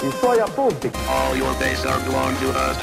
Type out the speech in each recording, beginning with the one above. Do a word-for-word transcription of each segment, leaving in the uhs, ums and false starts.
i suoi appunti. All your base are belong to us.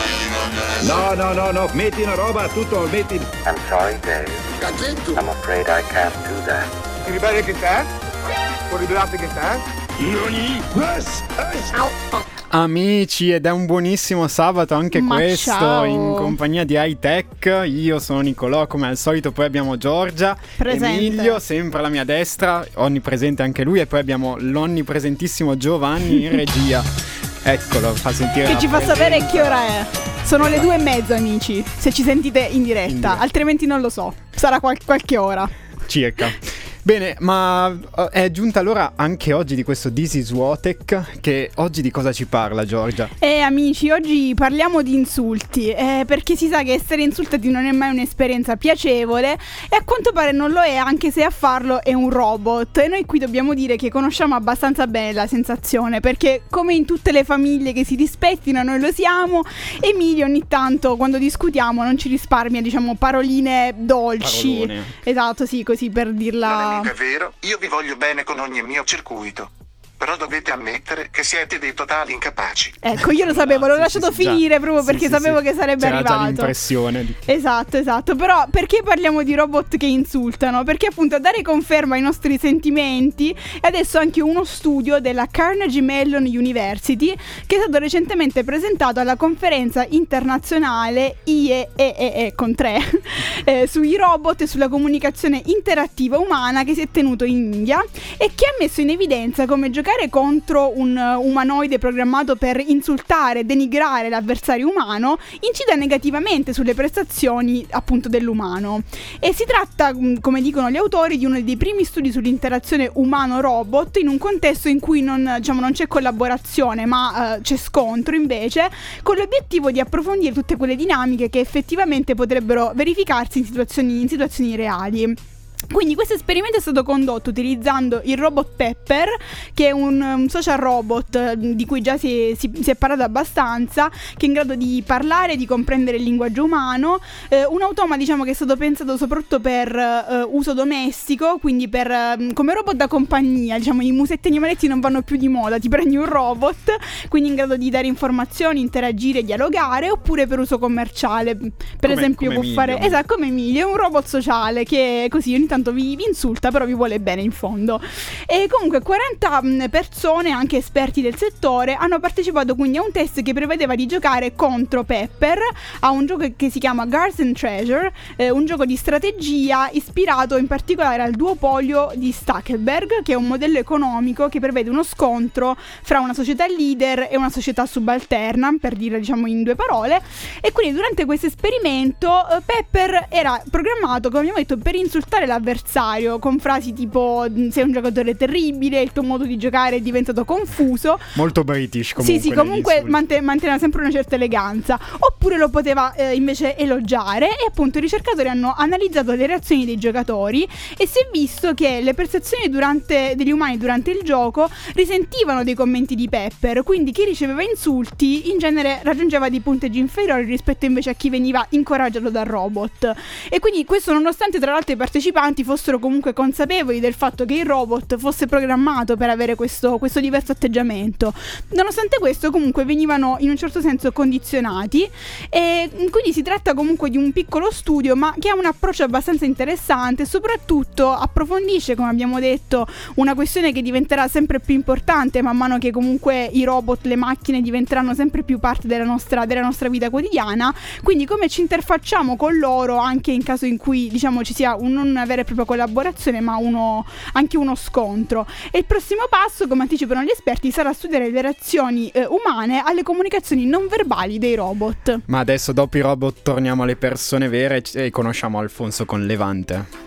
No, no, no, no, metti una roba, tutto, metti... I'm sorry, Dave. Cazzetto. I'm afraid I can't do that. Ti ribelli che te? Fuori ribellati che te? Nani? Yes, yes. Amici, ed è un buonissimo sabato anche Ma questo, ciao. in compagnia di High Tech. Io sono Nicolò, come al solito, poi abbiamo Giorgia, Presente. Emilio, sempre alla mia destra, onnipresente anche lui, e poi abbiamo l'onnipresentissimo Giovanni in regia. Eccolo, fa sentire Che la ci fa presenza. sapere che ora è. Sono le due e mezza, amici, se ci sentite in diretta, In diretta. altrimenti non lo so, sarà qual- qualche ora. Circa. Bene, ma eh, è giunta l'ora anche oggi di questo This is Wotech, che oggi di cosa ci parla, Giorgia? E amici, oggi parliamo di insulti, eh, perché si sa che essere insultati non è mai un'esperienza piacevole e a quanto pare non lo è, anche se a farlo è un robot. E noi qui dobbiamo dire che conosciamo abbastanza bene la sensazione, perché come in tutte le famiglie che si rispettino, noi lo siamo. Emilio ogni tanto quando discutiamo non ci risparmia, diciamo, paroline dolci. Parolone. Esatto, sì, così per dirla. Non è mica vero, io vi voglio bene con ogni mio circuito. Però dovete ammettere che siete dei totali incapaci. Ecco, io lo sapevo, l'ho Sì, lasciato sì, sì, finire già. proprio Sì, perché sì, sapevo sì. che sarebbe C'era arrivato. già l'impressione di... Esatto, esatto. Però perché parliamo di robot che insultano? Perché appunto a dare conferma ai nostri sentimenti è adesso anche uno studio della Carnegie Mellon University che è stato recentemente presentato alla conferenza internazionale I E E E con tre eh, sui robot e sulla comunicazione interattiva umana che si è tenuto in India e che ha messo in evidenza come giocare contro un uh, umanoide programmato per insultare e denigrare l'avversario umano incida negativamente sulle prestazioni appunto dell'umano. E si tratta, mh, come dicono gli autori, di uno dei primi studi sull'interazione umano-robot in un contesto in cui non, diciamo, non c'è collaborazione ma uh, c'è scontro invece, con l'obiettivo di approfondire tutte quelle dinamiche che effettivamente potrebbero verificarsi in situazioni, in situazioni reali. Quindi questo esperimento è stato condotto utilizzando il robot Pepper, che è un, un social robot eh, di cui già si, si, si è parlato abbastanza, che è in grado di parlare e di comprendere il linguaggio umano, eh, un automa, diciamo, che è stato pensato soprattutto per eh, uso domestico, quindi per eh, come robot da compagnia, diciamo i musetti animaletti non vanno più di moda, ti prendi un robot, quindi in grado di dare informazioni, interagire, dialogare, oppure per uso commerciale, per Come- esempio come può fare, Emilio. esatto, come Emilio, è un robot sociale che così ogni tanto vi, vi insulta, però vi vuole bene in fondo. E comunque quaranta mh, persone, anche esperti del settore, hanno partecipato quindi a un test che prevedeva di giocare contro Pepper a un gioco che si chiama Guards and Treasure, eh, un gioco di strategia ispirato in particolare al duopolio di Stackelberg, che è un modello economico che prevede uno scontro fra una società leader e una società subalterna, per dire, diciamo, in due parole. E quindi durante questo esperimento eh, Pepper era programmato, come abbiamo detto, per insultare l'avversario con frasi tipo sei un giocatore terribile, il tuo modo di giocare è diventato confuso. Molto british comunque. Sì, sì, negli comunque insulti. mante- manteneva sempre una certa eleganza. Oppure lo poteva eh, invece elogiare. E appunto i ricercatori hanno analizzato le reazioni dei giocatori e si è visto che le percezioni durante, degli umani durante il gioco risentivano dei commenti di Pepper. Quindi chi riceveva insulti in genere raggiungeva dei punteggi inferiori rispetto invece a chi veniva incoraggiato dal robot. E quindi questo nonostante tra l'altro i partecipanti fossero comunque consapevoli del fatto che il robot fosse programmato per avere questo, questo diverso atteggiamento. Nonostante questo comunque venivano in un certo senso condizionati e quindi si tratta comunque di un piccolo studio ma che ha un approccio abbastanza interessante e soprattutto approfondisce, come abbiamo detto, una questione che diventerà sempre più importante man mano che comunque i robot, le macchine diventeranno sempre più parte della nostra, della nostra vita quotidiana, quindi come ci interfacciamo con loro anche in caso in cui, diciamo, ci sia un, non una vera e propria collaborazione ma uno, anche uno scontro. E il prossimo passo, come anticipano gli esperti, sarà studiare le reazioni eh, umane alle comunicazioni non verbali dei robot. Ma adesso dopo i robot torniamo alle persone vere e conosciamo Alfonso con Levante.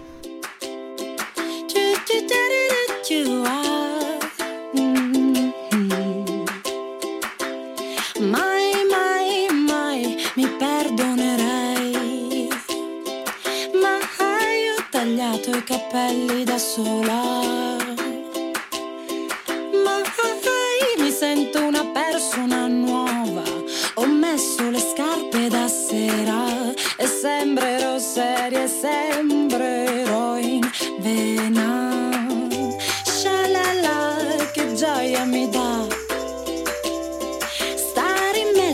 Mai, mai, mai mi perdonerei, ma hai tagliato i capelli da sola, ma mi sento una persona nuova, ho messo le scarpe da sera e sembrerò seria e sembrerò in vena, scialala che gioia mi dà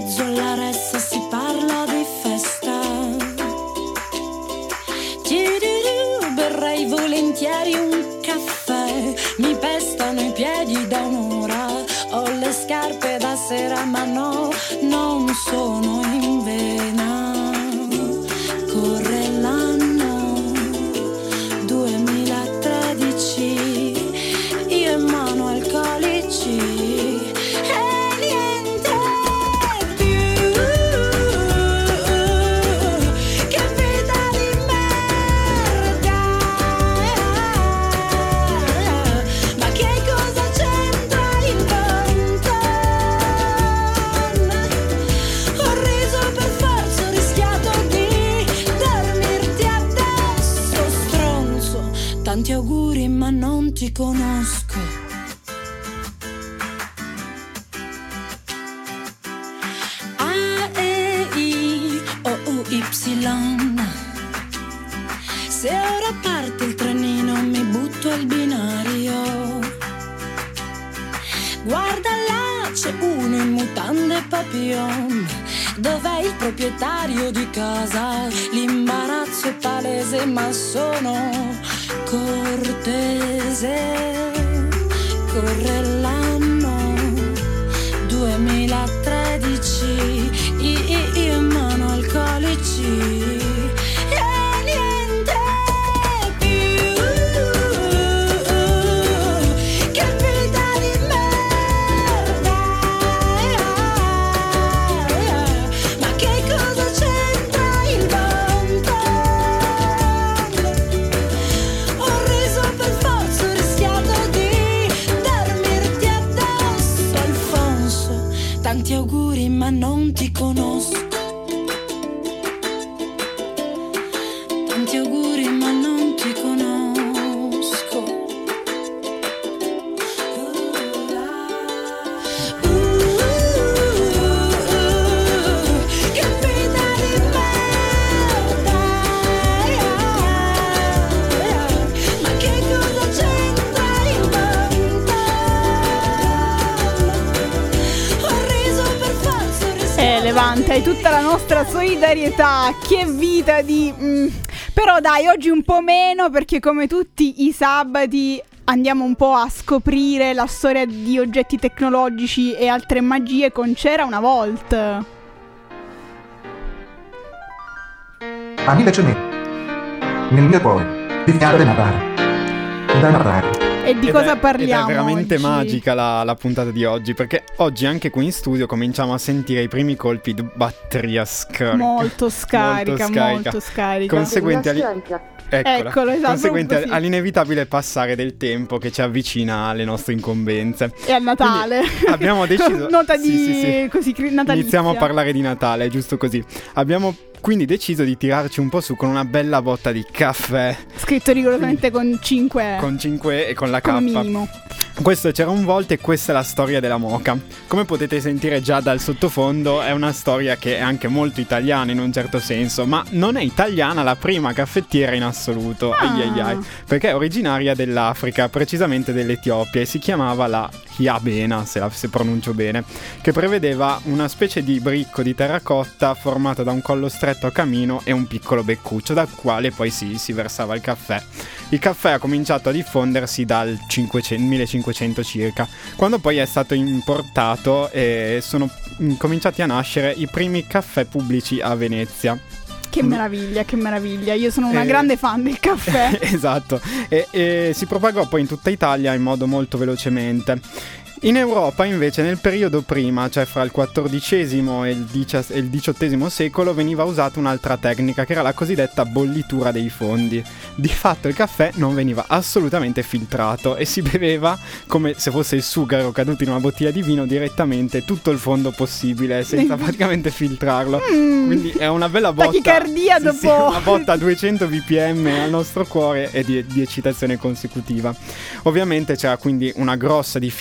mezzo alla ressa si parla di festa. Tirirù, berrei volentieri un caffè. Mi pestano i piedi da un'ora. Ho le scarpe da sera ma no, non sono in vena. Corre l'anno duemilatredici, io in mano alcolici e niente più. Che vita di merda. Ma che cosa c'entra il Banton? Ho riso per forza, ho rischiato di dormirti addosso, stronzo. Tanti auguri ma non ti conosco. A, E, I, O, U, Y. Se ora parte il trenino mi butto al binario. Guarda là, c'è uno in mutande papillon. Dov'è il proprietario di casa? L'imbarazzo è palese ma sono cortese. Corre l'anno duemilatredici, io in mano alcolici e niente più. Che vita di merda. Ma che cosa c'entra il Banton? Ho riso per forza, ho rischiato di dormirti addosso, Alfonso. Tanti auguri ma non ti conosco. Tanti auguri ma non ti conosco. Uh, che vita di merda. Ma che cosa c'entra il Banton? Ho riso per forza, ho rischiato. Eh, Levante, hai tutta la nostra solidarietà. Che vita di... mm. Però dai, oggi un po' meno, perché come tutti i sabati andiamo un po' a scoprire la storia di oggetti tecnologici e altre magie con C'era una volta. A mille ceneri. Nel mio cuore, di fiare da narrare. Da narrare. E di Ed cosa è- parliamo Ed è veramente oggi? magica la, la puntata di oggi, perché oggi anche qui in studio cominciamo a sentire i primi colpi di batteria scarica. Molto scarica, molto scarica. Conseguenti ali- Eccola. Eccolo, esatto, Conseguenti così. all'inevitabile passare del tempo che ci avvicina alle nostre incombenze. E a Natale. Quindi abbiamo deciso- Nota Sì, di... sì, sì. così cri- natalizia. Iniziamo a parlare di Natale, giusto così. Abbiamo quindi deciso di tirarci un po' su con una bella botta di caffè Scritto rigorosamente con cinque con cinque e con la K. come minimo. Questo C'era un volta e questa è la storia della moka. Come potete sentire già dal sottofondo, è una storia che è anche molto italiana in un certo senso, ma non è italiana la prima caffettiera in assoluto. Ah. Ai ai ai, perché è originaria dell'Africa, precisamente dell'Etiopia, e si chiamava la Yabena, se, la, se pronuncio bene, che prevedeva una specie di bricco di terracotta formato da un collo stretto a camino e un piccolo beccuccio dal quale poi si, si versava il caffè. Il caffè ha cominciato a diffondersi dal cinquecento, millecinquecento circa, quando poi è stato importato e sono cominciati a nascere i primi caffè pubblici a Venezia. Che meraviglia, che meraviglia. Io sono una Eh, grande fan del caffè. Esatto, e, e si propagò poi in tutta Italia in modo molto velocemente. In Europa invece nel periodo prima, cioè fra il quattordicesimo e il, dicia- e il diciottesimo secolo, veniva usata un'altra tecnica che era la cosiddetta bollitura dei fondi. Di fatto il caffè non veniva assolutamente filtrato e si beveva come se fosse il sughero caduto in una bottiglia di vino direttamente tutto il fondo possibile senza praticamente filtrarlo. Quindi è una bella botta. Tachicardia Sì, dopo. sì, una botta a duecento bpm al nostro cuore e di, di eccitazione consecutiva. Ovviamente c'era quindi una grossa difficoltà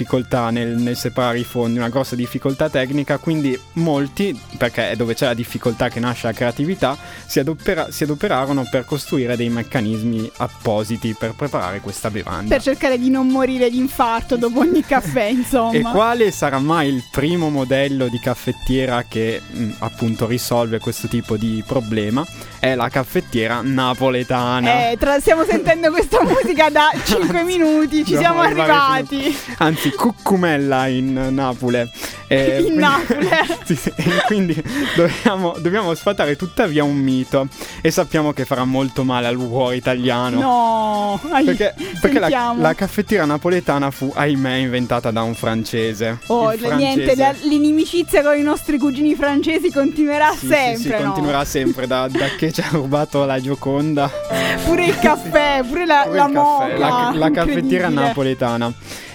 difficoltà nel, nel separare i fondi, una grossa difficoltà tecnica, quindi molti, perché è dove c'è la difficoltà che nasce la creatività, si, adopera, si adoperarono per costruire dei meccanismi appositi per preparare questa bevanda. Per cercare di non morire di infarto dopo ogni caffè, insomma. E quale sarà mai il primo modello di caffettiera che mh, appunto risolve questo tipo di problema? È la caffettiera napoletana. Eh, tra, stiamo sentendo questa musica da cinque minuti, ci siamo arrivati. Fino, anzi, cuccumella in Napoli. Eh, in quindi, Napoli. Sì, sì, e quindi dobbiamo, dobbiamo sfatare tuttavia un mito. E sappiamo che farà molto male al cuore italiano. No, ai, perché, perché la, la caffettiera napoletana fu, ahimè, inventata da un francese. Oh, Il francese... niente, la, l'inimicizia con i nostri cugini francesi continuerà sì, sempre. Sì, sì, no? continuerà sempre da, da che ci ha rubato la Gioconda. Pure il caffè, pure la, pure la il moca. caffè, la, la caffettiera incredibile. napoletana.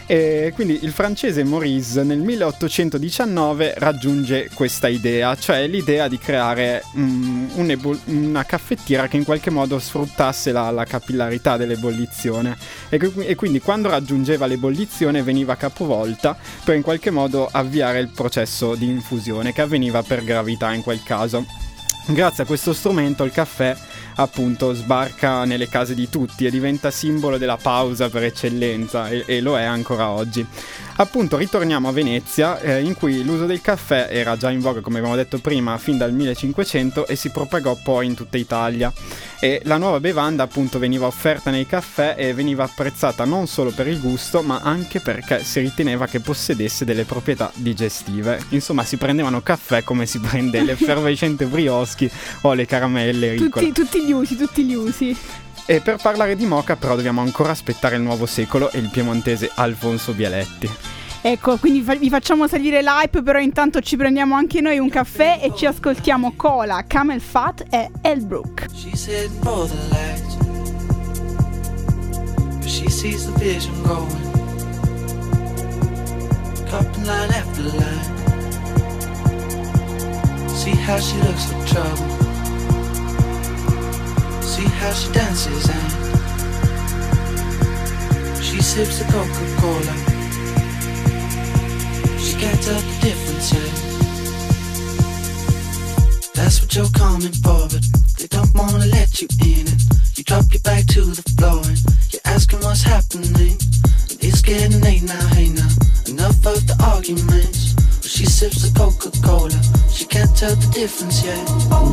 E quindi il francese Maurice nel milleottocentodiciannove raggiunge questa idea, cioè l'idea di creare um, un'ebol- una caffettiera che in qualche modo sfruttasse la, la capillarità dell'ebollizione e, che, e quindi quando raggiungeva l'ebollizione veniva capovolta per in qualche modo avviare il processo di infusione che avveniva per gravità in quel caso. Grazie a questo strumento il caffè appunto sbarca nelle case di tutti e diventa simbolo della pausa per eccellenza e, e lo è ancora oggi. Appunto ritorniamo a Venezia eh, in cui l'uso del caffè era già in voga, come abbiamo detto prima, fin dal millecinquecento e si propagò poi in tutta Italia. E la nuova bevanda appunto veniva offerta nei caffè e veniva apprezzata non solo per il gusto ma anche perché si riteneva che possedesse delle proprietà digestive. Insomma, si prendevano caffè come si prende l'effervescente brioschi o le caramelle ricole. Tutti, tutti gli usi, tutti gli usi. E per parlare di moka però dobbiamo ancora aspettare il nuovo secolo e il piemontese Alfonso Bialetti. Ecco, quindi fa- vi facciamo salire l'hype, però intanto ci prendiamo anche noi un caffè e ci ascoltiamo Cola, Camel Fat e Elbrook. She's heading for the lights, but she sees the vision going, cupping line after line. See how she looks for trouble, see how she dances and she sips the Coca-Cola. She can't tell the difference yet. That's what you're coming for, but they don't wanna let you in it. You drop your back to the floor and you're asking what's happening. It's getting late now, hey now, enough of the arguments. She sips the Coca-Cola, she can't tell the difference yet.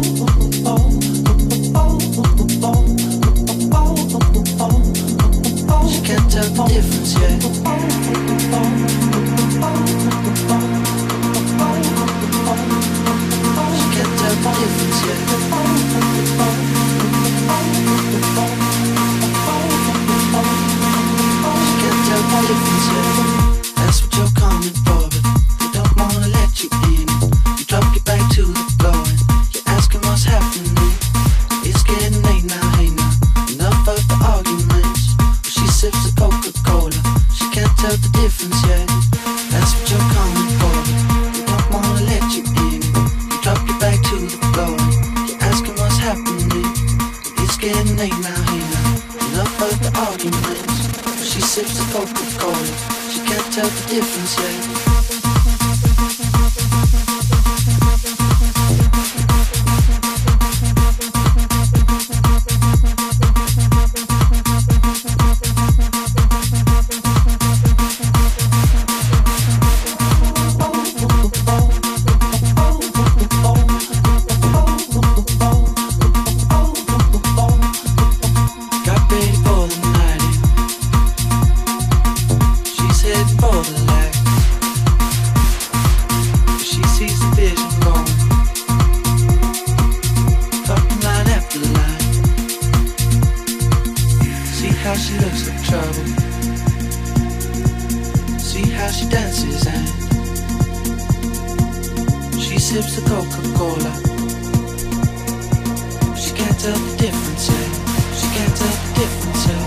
She can't tell the difference yet. She can't tell the difference yet. She can't tell the difference yet. That's what you're coming for, but they don't wanna let you in. You drop your back to the floor and you're asking what's happening. It's getting late now, hey now, enough of the arguments. But she sips the Coca-Cola, she can't tell the difference yet. That's what you're coming for, but they don't wanna let you in. You drop your back to the floor and you're asking what's happening. It's getting late now, hey now, enough of the arguments. But she sips the Coca-Cola, she can't tell the difference yet. Got ready for the night. She's heading for the light. She sees the vision going, cutting line after line. See how she looks for trouble. See how she dances and she sips the Coca-Cola. She can't tell the difference yet. She can't tell the difference yet.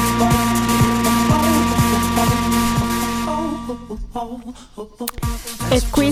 E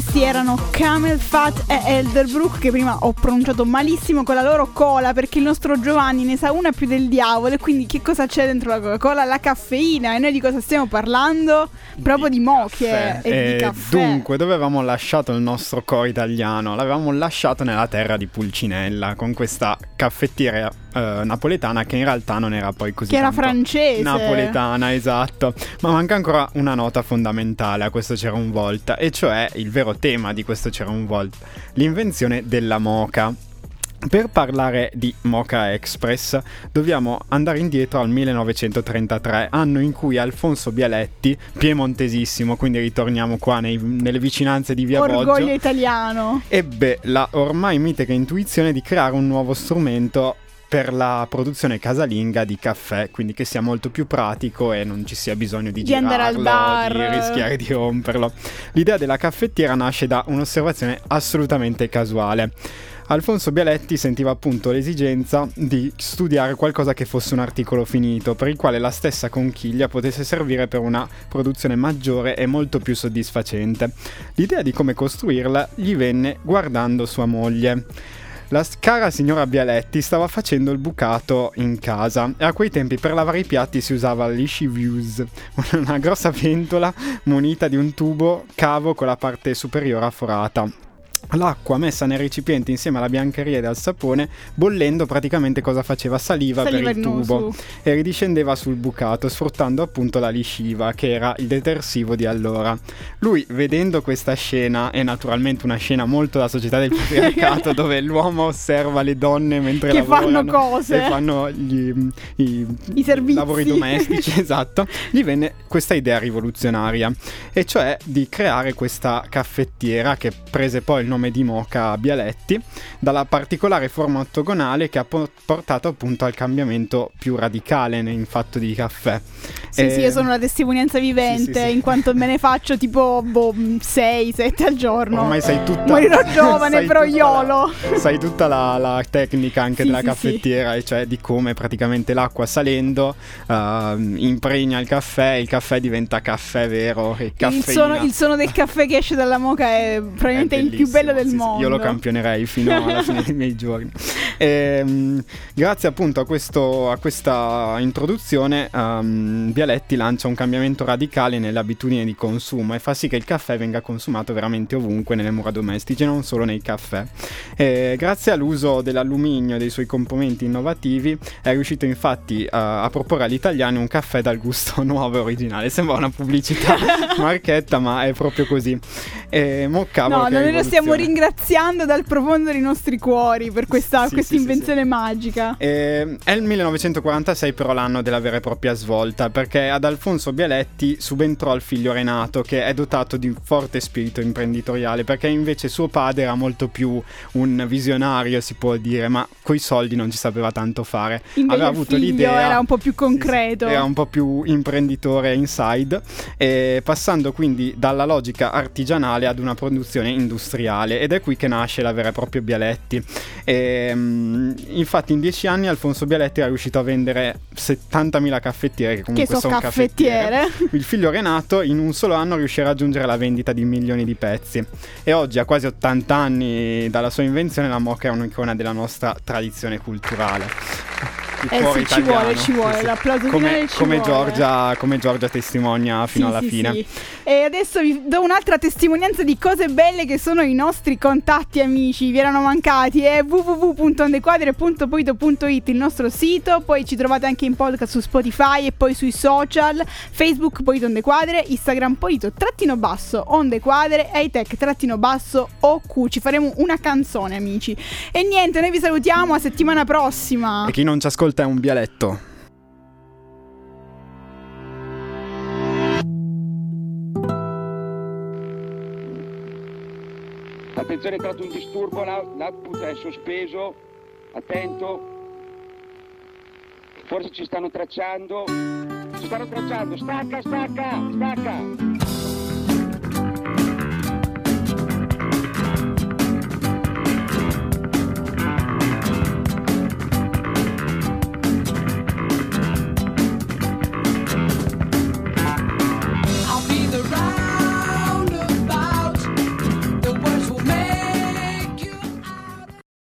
Questi erano Camel Fat e Elderbrook, che prima ho pronunciato malissimo con la loro cola, perché il nostro Giovanni ne sa una più del diavolo. E quindi che cosa c'è dentro la Coca-Cola? La caffeina. E noi di cosa stiamo parlando? Proprio di, di moche e, e di caffè. Dunque, dove avevamo lasciato il nostro core italiano? L'avevamo lasciato nella terra di Pulcinella, con questa caffettiera eh, napoletana, che in realtà non era poi così che era tanto francese, napoletana, esatto. Ma manca ancora una nota fondamentale a questo C'era un volta, e cioè il vero tema di questo C'era un volta: l'invenzione della moka. Per parlare di Mocha Express dobbiamo andare indietro al millenovecentotrentatré, anno in cui Alfonso Bialetti, piemontesissimo, quindi ritorniamo qua nei, nelle vicinanze di Via Boggio, orgoglio italiano, ebbe la ormai mitica intuizione di creare un nuovo strumento per la produzione casalinga di caffè, quindi che sia molto più pratico e non ci sia bisogno di, di andare al bar, di rischiare di romperlo. L'idea della caffettiera nasce da un'osservazione assolutamente casuale. Alfonso Bialetti sentiva appunto l'esigenza di studiare qualcosa che fosse un articolo finito, per il quale la stessa conchiglia potesse servire per una produzione maggiore e molto più soddisfacente. L'idea di come costruirla gli venne guardando sua moglie. La cara signora Bialetti stava facendo il bucato in casa, e a quei tempi per lavare i piatti si usava l'Ishivuse, una grossa pentola munita di un tubo cavo con la parte superiore afforata. L'acqua messa nel recipiente insieme alla biancheria e al sapone, bollendo, praticamente cosa faceva? Saliva, Saliva per il tubo su. e ridiscendeva sul bucato, sfruttando appunto la lisciva, che era il detersivo di allora. Lui, vedendo questa scena, è naturalmente una scena molto da società del patriarcato, dove l'uomo osserva le donne mentre che lavorano, fanno cose, e fanno gli, i, i servizi, lavori domestici, esatto, gli venne questa idea rivoluzionaria, e cioè di creare questa caffettiera, che prese poi il nome di Mocha Bialetti, dalla particolare forma ottagonale che ha portato appunto al cambiamento più radicale in fatto di caffè. Sì, e... sì, io sono una testimonianza vivente, sì, sì, sì. in quanto me ne faccio tipo boh, sei sette al giorno. Ormai sai tutta... Morirò giovane, sai però tutta iolo. La... sai tutta la, la tecnica anche sì, della sì, caffettiera, sì. E cioè di come praticamente l'acqua salendo uh, impregna il caffè, il caffè diventa caffè vero e caffeina. Il suono, il suono del caffè che esce dalla moka è probabilmente è il più bello del sì, mondo. Sì, io lo campionerei fino alla fine dei miei giorni. E, um, grazie appunto a, questo, a questa introduzione, um, Bialetti lancia un cambiamento radicale nelle abitudini di consumo e fa sì che il caffè venga consumato veramente ovunque nelle mura domestiche, non solo nei caffè. E, grazie all'uso dell'alluminio e dei suoi componenti innovativi è riuscito infatti a, a proporre agli italiani un caffè dal gusto nuovo e originale. Sembra una pubblicità marchetta, ma è proprio così. E, mo cavolo, no, che noi lo stiamo rivoluzione. ringraziando dal profondo dei nostri cuori per questa sì, questa sì, invenzione sì, sì. magica. E, è il millenovecentoquarantasei però l'anno della vera e propria svolta, perché ad Alfonso Bialetti subentrò il figlio Renato, che è dotato di un forte spirito imprenditoriale, perché invece suo padre era molto più un visionario, si può dire, ma coi soldi non ci sapeva tanto fare. Invece aveva il avuto figlio l'idea, era un po' più concreto, sì, sì, era un po' più imprenditore inside, e passando quindi dalla logica artigianale ad una produzione industriale, ed è qui che nasce la vera e propria Bialetti. E, um, infatti in dieci anni Alfonso Bialetti è riuscito a vendere settantamila caffettiere, che comunque che so sono caffettiere. caffettiere. Il figlio Renato in un solo anno riuscirà a raggiungere la vendita di milioni di pezzi, e oggi, a quasi ottanta anni dalla sua invenzione, la moka è un'icona della nostra tradizione culturale. Eh sì, ci vuole, ci vuole, sì, sì. l'applauso come, finale ci come vuole. Giorgia, come Giorgia testimonia fino sì, alla sì, fine. Sì. E adesso vi do un'altra testimonianza di cose belle che sono i nostri contatti, amici. Vi erano mancati, è w w w punto ondequadre punto poito punto it il nostro sito. Poi ci trovate anche in podcast su Spotify e poi sui social: Facebook Poito Ondequadre, Instagram Poito trattino basso Ondequadre, Eitech trattino basso O Q. Ci faremo una canzone, amici. E niente, noi vi salutiamo, a settimana prossima. E chi non ci ascolta è un bialetto. Attenzione, è tratto un disturbo, l'output è sospeso, attento, forse ci stanno tracciando, ci stanno tracciando, stacca, stacca, stacca!